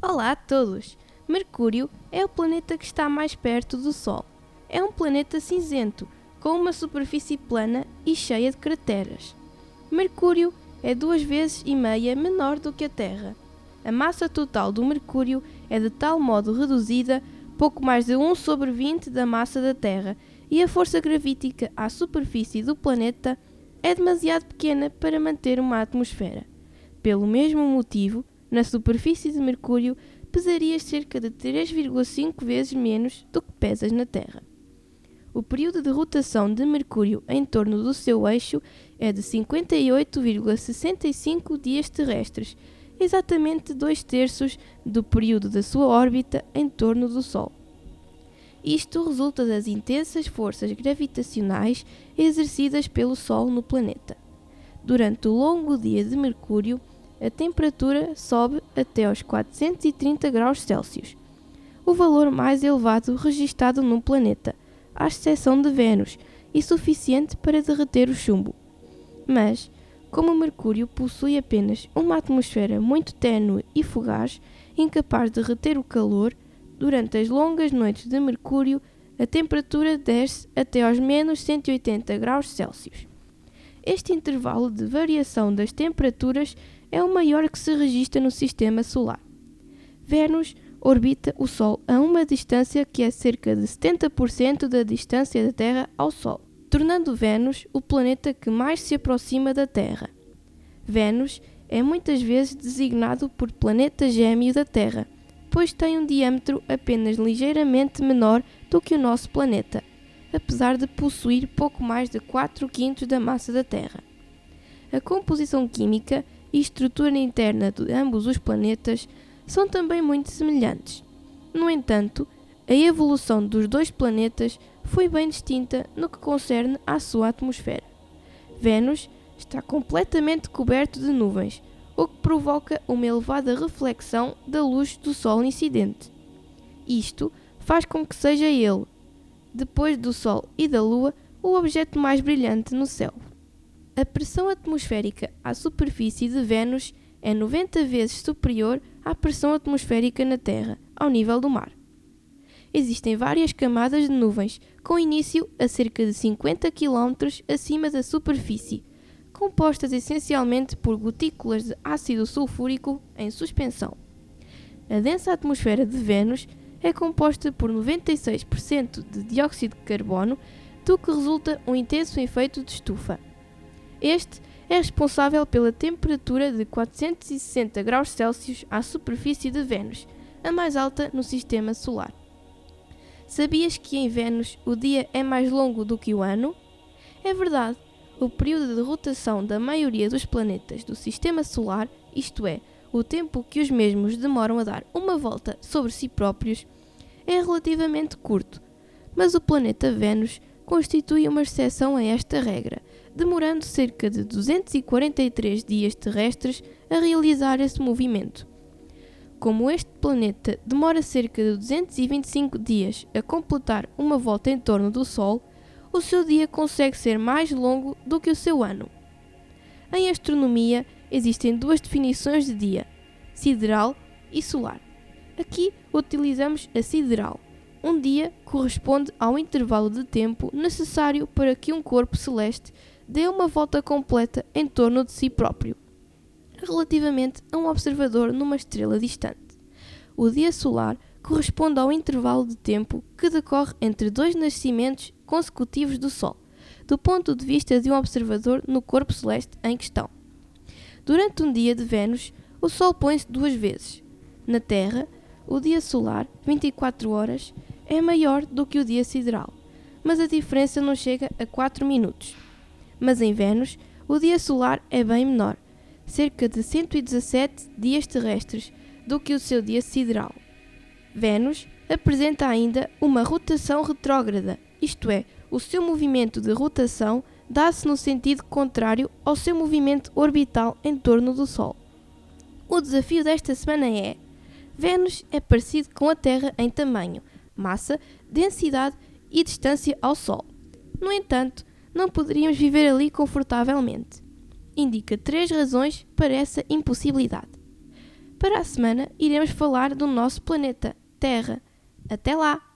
Olá a todos! Mercúrio é o planeta que está mais perto do Sol. É um planeta cinzento, com uma superfície plana e cheia de crateras. Mercúrio é 2,5 vezes menor do que a Terra. A massa total do Mercúrio é de tal modo reduzida, pouco mais de 1/20 da massa da Terra, e a força gravítica à superfície do planeta é demasiado pequena para manter uma atmosfera. Pelo mesmo motivo, na superfície de Mercúrio pesarias cerca de 3,5 vezes menos do que pesas na Terra. O período de rotação de Mercúrio em torno do seu eixo é de 58,65 dias terrestres, exatamente 2/3 do período da sua órbita em torno do Sol. Isto resulta das intensas forças gravitacionais exercidas pelo Sol no planeta. Durante o longo dia de Mercúrio, a temperatura sobe até aos 430 graus Celsius, o valor mais elevado registado num planeta, à exceção de Vênus, e suficiente para derreter o chumbo. Mas, como Mercúrio possui apenas uma atmosfera muito ténue e fugaz, incapaz de reter o calor, durante as longas noites de Mercúrio, a temperatura desce até aos menos 180 graus Celsius. Este intervalo de variação das temperaturas é o maior que se registra no Sistema Solar. Vênus orbita o Sol a uma distância que é cerca de 70% da distância da Terra ao Sol, tornando Vênus o planeta que mais se aproxima da Terra. Vênus é muitas vezes designado por planeta gêmeo da Terra, pois tem um diâmetro apenas ligeiramente menor do que o nosso planeta, apesar de possuir pouco mais de 4/5 da massa da Terra. A composição química e estrutura interna de ambos os planetas são também muito semelhantes. No entanto, a evolução dos dois planetas foi bem distinta no que concerne à sua atmosfera. Vênus está completamente coberto de nuvens, o que provoca uma elevada reflexão da luz do Sol incidente. Isto faz com que seja ele, depois do Sol e da Lua, o objeto mais brilhante no céu. A pressão atmosférica à superfície de Vênus é 90 vezes superior à pressão atmosférica na Terra, ao nível do mar. Existem várias camadas de nuvens, com início a cerca de 50 km acima da superfície, compostas essencialmente por gotículas de ácido sulfúrico em suspensão. A densa atmosfera de Vênus é composta por 96% de dióxido de carbono, do que resulta um intenso efeito de estufa. Este é responsável pela temperatura de 460 graus Celsius à superfície de Vênus, a mais alta no Sistema Solar. Sabias que em Vênus o dia é mais longo do que o ano? É verdade. O período de rotação da maioria dos planetas do Sistema Solar, isto é, o tempo que os mesmos demoram a dar uma volta sobre si próprios, é relativamente curto, mas o planeta Vênus constitui uma exceção a esta regra, demorando cerca de 243 dias terrestres a realizar esse movimento. Como este planeta demora cerca de 225 dias a completar uma volta em torno do Sol, o seu dia consegue ser mais longo do que o seu ano. Em astronomia, existem duas definições de dia: sideral e solar. Aqui utilizamos a sideral. Um dia corresponde ao intervalo de tempo necessário para que um corpo celeste dê uma volta completa em torno de si próprio, relativamente a um observador numa estrela distante. O dia solar corresponde ao intervalo de tempo que decorre entre dois nascimentos consecutivos do Sol, do ponto de vista de um observador no corpo celeste em questão. Durante um dia de Vênus, o Sol põe-se 2 vezes. Na Terra, o dia solar, 24 horas, é maior do que o dia sideral, mas a diferença não chega a 4 minutos. Mas em Vênus, o dia solar é bem menor, cerca de 117 dias terrestres, do que o seu dia sideral. Vênus apresenta ainda uma rotação retrógrada, isto é, o seu movimento de rotação dá-se no sentido contrário ao seu movimento orbital em torno do Sol. O desafio desta semana é: Vênus é parecido com a Terra em tamanho, massa, densidade e distância ao Sol. No entanto, não poderíamos viver ali confortavelmente. Indica 3 razões para essa impossibilidade. Para a semana iremos falar do nosso planeta, Terra. Até lá!